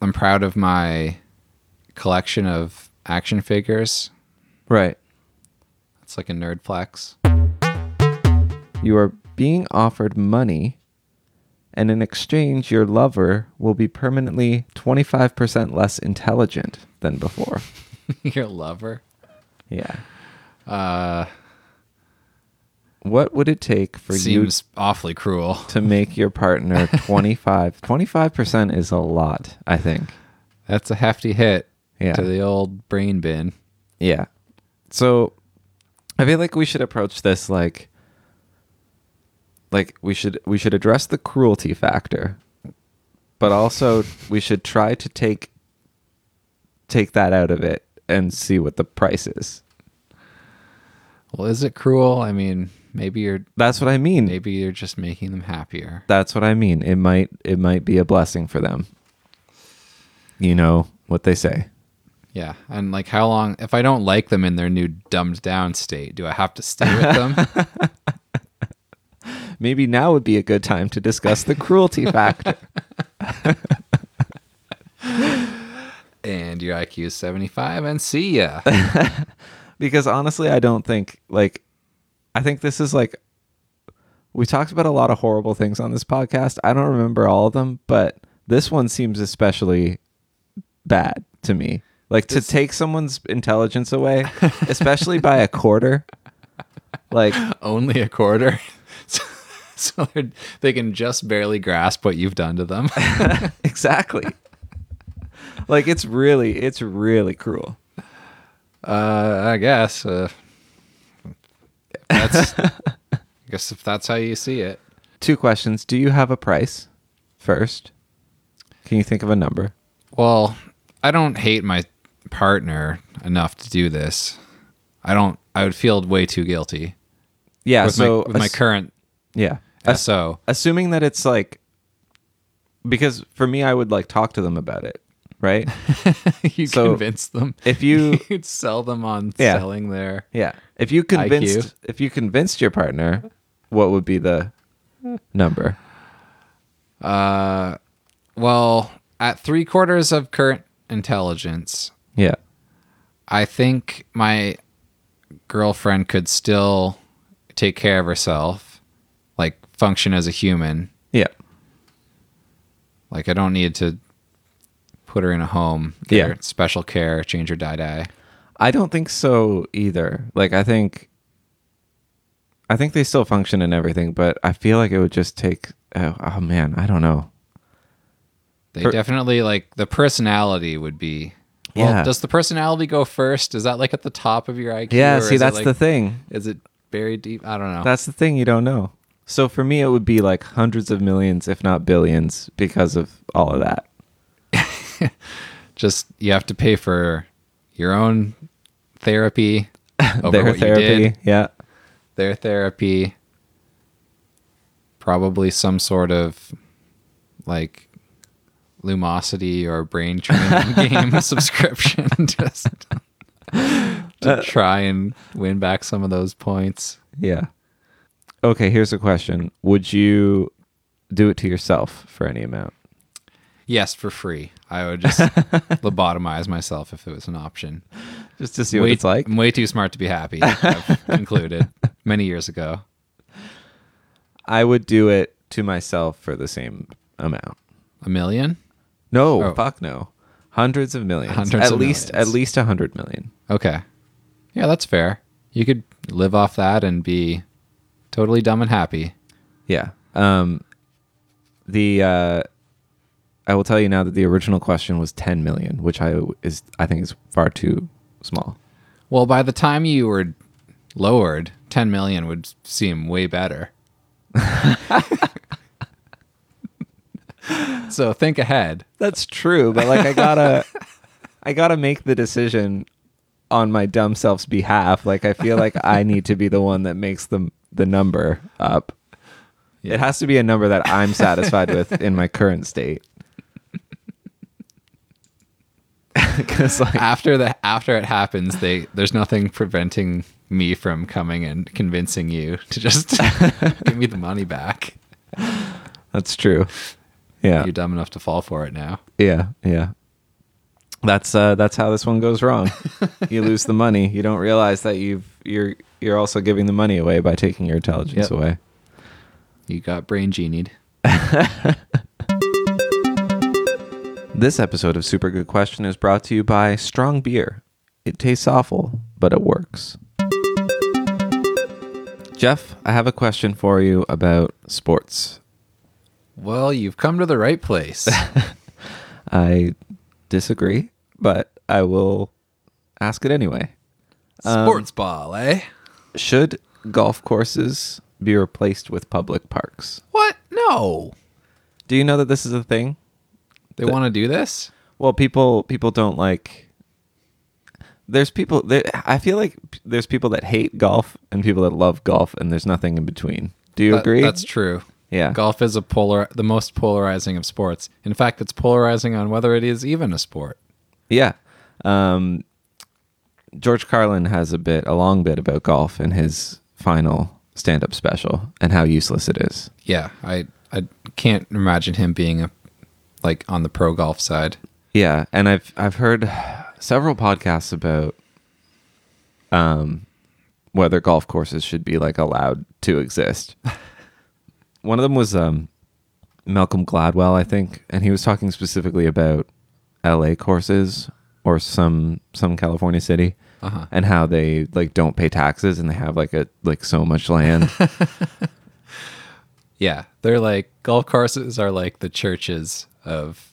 I'm proud of my collection of action figures. Right. It's like a nerd flex. You are being offered money, and in exchange, your lover will be permanently 25% less intelligent than before. Your lover? Yeah. Uh, What would it take for seems awfully cruel. you to make your partner 25? 25% is a lot, I think. That's a hefty hit Yeah. to the old brain bin. Yeah. So I feel like we should approach this like we should address the cruelty factor, but also we should try to take that out of it and see what the price is. Well, is it cruel? I mean, maybe That's what I mean. you're just making them happier. That's what I mean. It might be a blessing for them. You know what they say. Yeah. And like, how long, if I don't like them in their new dumbed down state, do I have to stay with them? Maybe now would be a good time to discuss the cruelty factor. And your IQ is 75 and see ya. Because honestly, I don't think, like, I think this is like, we talked about a lot of horrible things on this podcast. I don't remember all of them, but this one seems especially bad to me. Like, to take someone's intelligence away, especially by a quarter, like, Only a quarter. So they can just barely grasp what you've done to them. exactly. Like, it's really cruel. I guess. I guess if that's how you see it. 2 questions. Do you have a price first? Can you think of a number? Well, I don't hate my partner enough to do this. I would feel way too guilty. Yeah. With my current yeah. SO. Assuming that it's like, because for me, I would like talk to them about it, right? You So, convince them. If you, You'd sell them on Yeah. selling their yeah, if you convinced your partner, what would be the number? well, at 3/4 of current intelligence, Yeah. I think my girlfriend could still take care of herself, like function as a human. Yeah. Like, I don't need to put her in a home, get Yeah. her special care, change her dye. I don't think so either. Like, I think they still function and everything, but I feel like it would just take, oh man, I don't know. They definitely, like, the personality would be. Well, Yeah. does the personality go first? Is that like at the top of your IQ? Yeah, or see, is it, that's like, the thing. Is it buried deep? I don't know. That's the thing, you don't know. So for me, it would be like hundreds of millions, if not billions, because of all of that. Just, you have to pay for your own therapy over Their what therapy, you did. yeah. Their therapy. Probably some sort of like Lumosity or brain training game subscription just to try and win back some of those points. Yeah. Okay, here's a question. Would you do it to yourself for any amount? Yes, for free. I would just lobotomize myself if it was an option. Just to see what it's like? I'm way too smart to be happy, I've concluded many years ago. I would do it to myself for the same amount. $1 million? No, Oh. fuck no. Hundreds of millions. Hundreds at of least millions. At least 100 million. Okay. Yeah, that's fair. You could live off that and be totally dumb and happy. Yeah. I will tell you now that the original question was 10 million, which I think is far too small. Well, by the time you were lowered, 10 million would seem way better. So think ahead. That's true, but like I gotta make the decision on my dumb self's behalf. Like, I feel like I need to be the one that makes the number up. Yeah. It has to be a number that I'm satisfied with in my current state. Because like, After it happens, there's nothing preventing me from coming and convincing you to just give me the money back. that's true. Yeah. You're dumb enough to fall for it now. Yeah, yeah. That's how this one goes wrong. You lose the money. You don't realize that you're also giving the money away by taking your intelligence Yep. away. You got brain genied. This episode of Super Good Question is brought to you by Strong Beer. It tastes awful, but it works. Jeff, I have a question for you about sports. Well, you've come to the right place. I disagree, but I will ask it anyway. Sports ball, eh? Should golf courses be replaced with public parks? What? No. Do you know that this is a thing? They want to do this? Well, people don't like. There's people. I feel like there's people that hate golf and people that love golf, and there's nothing in between. Do you agree? That's true. Yeah. Golf is the most polarizing of sports. In fact, it's polarizing on whether it is even a sport. Yeah. George Carlin has a long bit about golf in his final stand-up special and how useless it is. Yeah, I can't imagine him being on the pro golf side. Yeah, and I've heard several podcasts about whether golf courses should be allowed to exist. One of them was Malcolm Gladwell, I think, and he was talking specifically about LA courses or some California city, and how they don't pay taxes and they have so much land. Yeah, they're golf courses are like the churches of.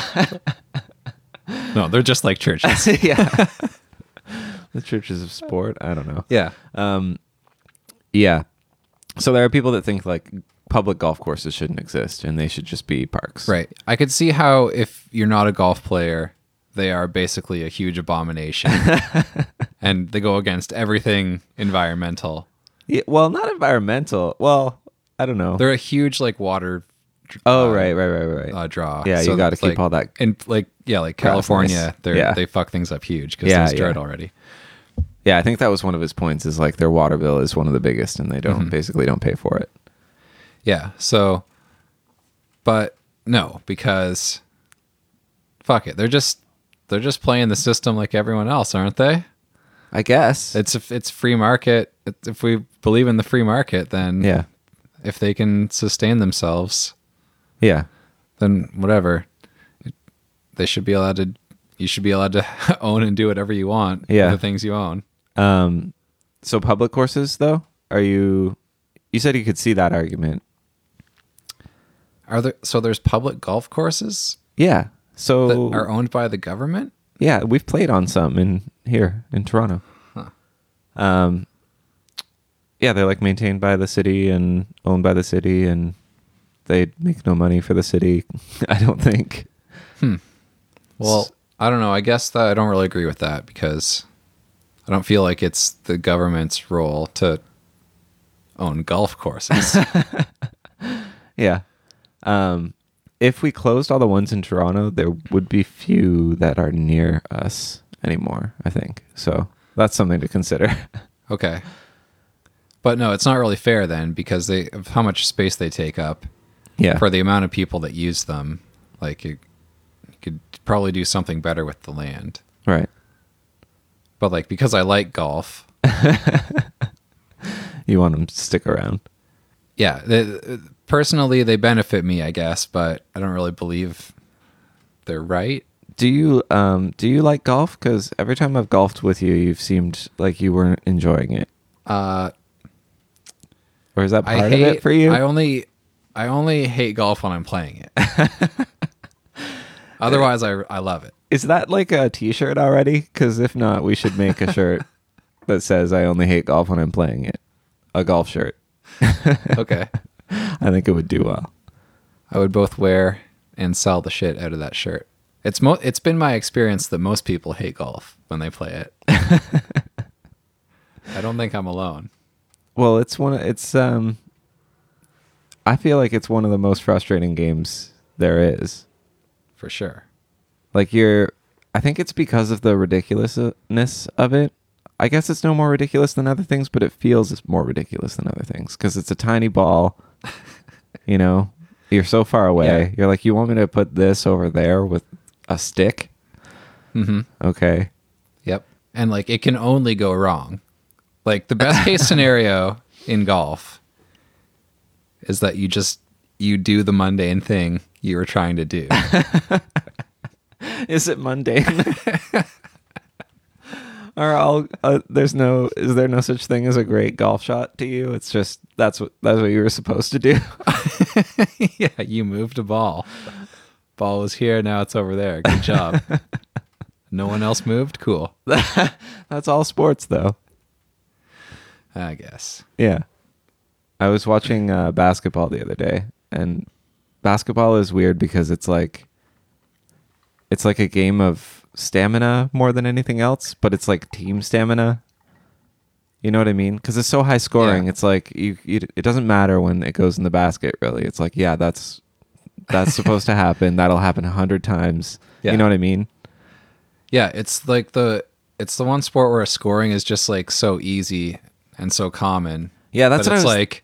No, they're just like churches. Yeah. The churches of sport. I don't know. Yeah. Yeah. So there are people that think public golf courses shouldn't exist and they should just be parks. Right. I could see how if you're not a golf player, they are basically a huge abomination. And they go against everything environmental. Yeah, well, not environmental. Well, I don't know. They're a huge water Right. draw. Yeah, So you got to it's keep all that. And California, Yeah. they fuck things up huge because Yeah, there's dirt yeah. already. Yeah, I think that was one of his points is their water bill is one of the biggest and they basically don't pay for it. Yeah. So, but no, because fuck it, they're just playing the system like everyone else, aren't they? I guess. It's free market. If we believe in the free market, then Yeah. if they can sustain themselves, Yeah. then whatever. They should be allowed to. You should be allowed to own and do whatever you want. Yeah. With the things you own. So public courses though, you said you could see that argument. There's public golf courses Yeah. So that are owned by the government? yeah, we've played on some here in Toronto. Huh. Yeah, they're maintained by the city and owned by the city, and they make no money for the city. I don't think. Well, I don't know. I guess that I don't really agree with that because I don't feel like it's the government's role to own golf courses. Yeah. If we closed all the ones in Toronto, there would be few that are near us anymore, I think. So that's something to consider. Okay. But no, it's not really fair then because of how much space they take up Yeah. for the amount of people that use them. You could probably do something better with the land. Right. But because I like golf, You want them to stick around. yeah, personally they benefit me, I guess, but I don't really believe they're right. Do you like golf? Because every time I've golfed with you, you've seemed like you weren't enjoying it. Or is that part of it for you? I only hate golf when I'm playing it. Otherwise, I love it. Is that a t-shirt already? Because if not, we should make a shirt that says I only hate golf when I'm playing it. A golf shirt. Okay. I think it would do well. I would both wear and sell the shit out of that shirt. It's been my experience that most people hate golf when they play it. I don't think I'm alone. Well, I feel like it's one of the most frustrating games there is. For sure. I think it's because of the ridiculousness of it. I guess it's no more ridiculous than other things, but it feels more ridiculous than other things because it's a tiny ball, You're so far away. Yeah. You're like, you want me to put this over there with a stick? Mm-hmm. Okay. Yep. And like it can only go wrong. Like the best case scenario in golf is that you do the mundane thing you were trying to do. Is it mundane? Or is there no such thing as a great golf shot to you? It's just that's what you were supposed to do. Yeah, you moved a ball. Ball was here, now it's over there. Good job. No one else moved? Cool. That's all sports, though. I guess. Yeah. I was watching basketball the other day, and basketball is weird because it's like a game of stamina more than anything else, but it's like team stamina. You know what I mean? Because it's so high scoring. Yeah. It's like it doesn't matter when it goes in the basket, really. It's like, yeah, that's supposed to happen. That'll happen 100 times. Yeah. You know what I mean? Yeah, it's like the one sport where scoring is just like so easy and so common. Yeah, that's that what it's I was, like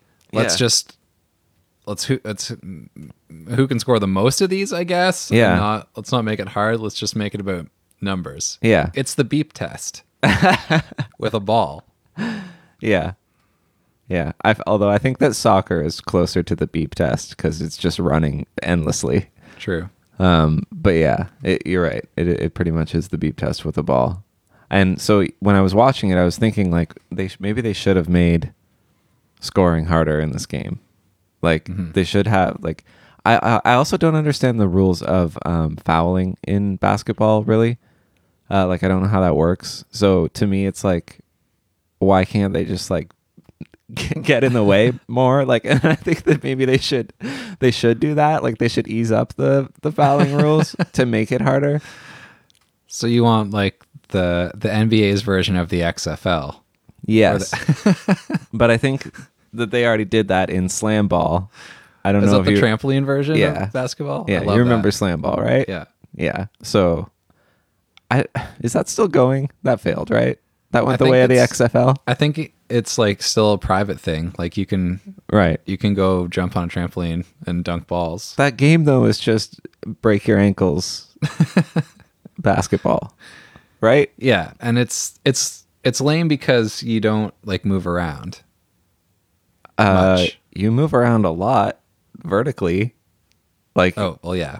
let's who can score the most of these, I guess. Yeah. And let's not make it hard. Let's just make it about numbers. Yeah. It's the beep test with a ball. Yeah. Yeah. Although I think that soccer is closer to the beep test because it's just running endlessly. True. But yeah, you're right. It pretty much is the beep test with a ball. And so when I was watching it, I was thinking like maybe they should have made scoring harder in this game. Like they should have like I also don't understand the rules of fouling in basketball really. Like I don't know how that works. So to me, it's like, why can't they just like get in the way more? Like, and I think that maybe they should do that. Like they should ease up the fouling rules to make it harder. So you want like the NBA's version of the XFL? Yes, but I think that they already did that in slam ball. I don't Is know that if the trampoline version Yeah. of basketball? Yeah, I love you remember that. slam ball, right? Yeah. Yeah. So, is that still going? That failed, right? That went I the think way of the it's- XFL, I think it's like still a private thing. Like you can right? go jump on a trampoline and dunk balls. That game though is just break your ankles basketball, right? Yeah, and it's lame because you don't like move around much. You move around a lot vertically, like Oh, well, yeah.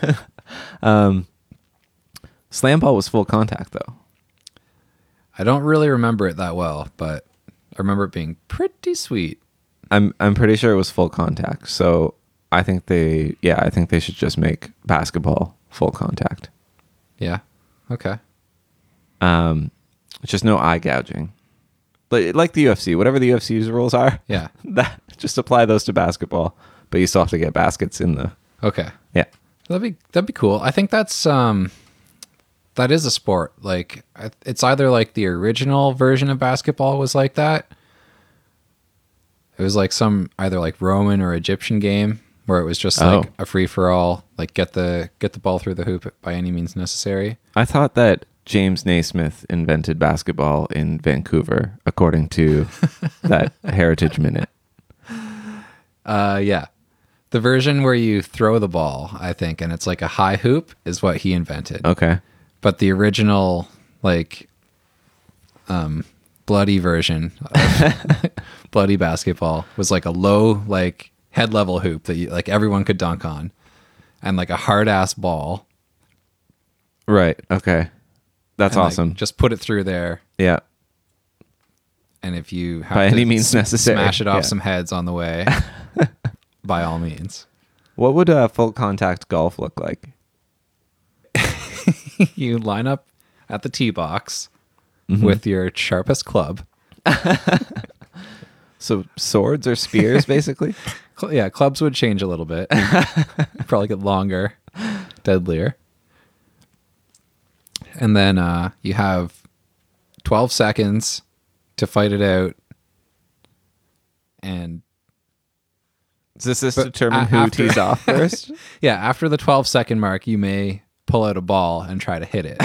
slam ball was full contact though. I don't really remember it that well, but I remember it being pretty sweet. I'm pretty sure it was full contact. So I think they should just make basketball full contact. Yeah. Okay. Just no eye gouging. Like the UFC, whatever the UFC's rules are, Yeah. that just apply those to basketball. But you still have to get baskets in the Okay. yeah. That'd be cool. I think that is a sport. Like it's either like the original version of basketball was like that. It was like some either like Roman or Egyptian game where it was just like a free for all, like get the ball through the hoop by any means necessary. I thought that James Naismith invented basketball in Vancouver, according to that Heritage Minute. Yeah. The version where you throw the ball, I think, and it's like a high hoop is what he invented. Okay. But the original like bloody version of bloody basketball was like a low like head level hoop that you, like everyone could dunk on, and like a hard ass ball. Right. Okay. That's and, like, awesome. just put it through there, Yeah. and if you have By to any means necessary. smash it off Yeah. some heads on the way, by all means. What would full contact golf look like? You line up at the tee box with your sharpest club. So swords or spears, basically? Yeah, clubs would change a little bit. Probably get longer, deadlier. And then you have 12 seconds to fight it out. And Does this But determine who after- tees off first? yeah, after the 12-second mark, you may pull out a ball and try to hit it.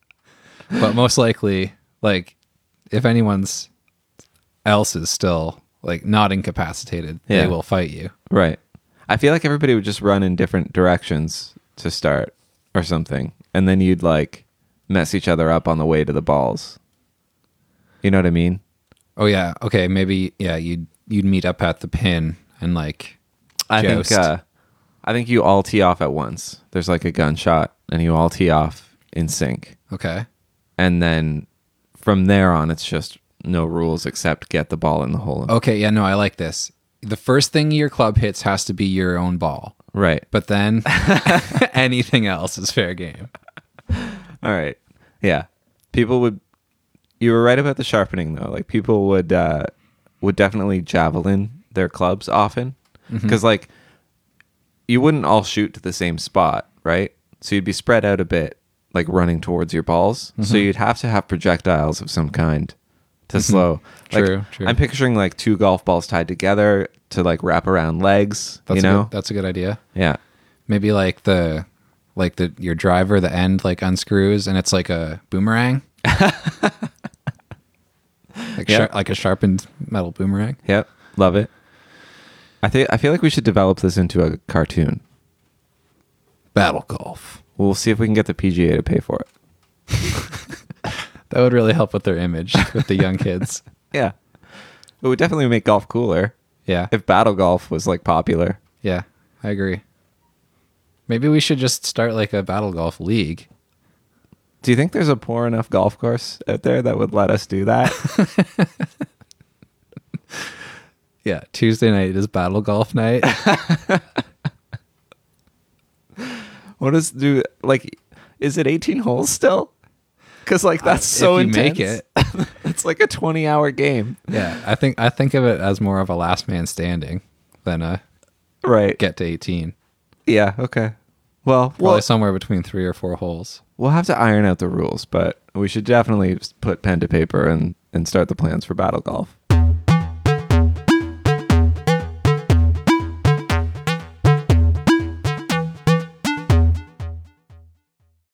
But most likely, like, if anyone's else is still like not incapacitated. Yeah. They will fight you. Right. I feel like everybody would just run in different directions to start or something. And then you'd like mess each other up on the way to the balls. You know what I mean? Oh yeah. Okay. Maybe you'd meet up at the pin and like joust. I think you all tee off at once. There's like a gunshot and you all tee off in sync. Okay. And then from there on it's just no rules except get the ball in the hole. Okay. Yeah. No, I like this. The first thing your club hits has to be your own ball. Right. But then anything else is fair game. All right. Yeah. People would. You were right about the sharpening though. Like people would definitely javelin their clubs often because like you wouldn't all shoot to the same spot, right? So you'd be spread out a bit, like running towards your balls. So you'd have to have projectiles of some kind to slow. Like, True. I'm picturing like 2 golf balls tied together to like wrap around legs. That's a good idea. Yeah. Maybe like your driver, the end like unscrews and it's like a boomerang. Like a sharpened metal boomerang. Yep. Love it. I feel like we should develop this into a cartoon. Battle golf. We'll see if we can get the PGA to pay for it. That would really help with their image with the young kids. Yeah. It would definitely make golf cooler Yeah. if battle golf was like popular. Yeah, I agree. Maybe we should just start like a battle golf league. Do you think there's a poor enough golf course out there that would let us do that? Yeah, Tuesday night is battle golf night. Is it 18 holes still? Because like that's so if you intense. make it. It's like a 20-hour game. Yeah, I think of it as more of a last man standing than a Right. get to 18. Yeah. Okay. Well, Probably somewhere between 3 or 4 holes. we'll have to iron out the rules, but we should definitely put pen to paper and start the plans for battle golf.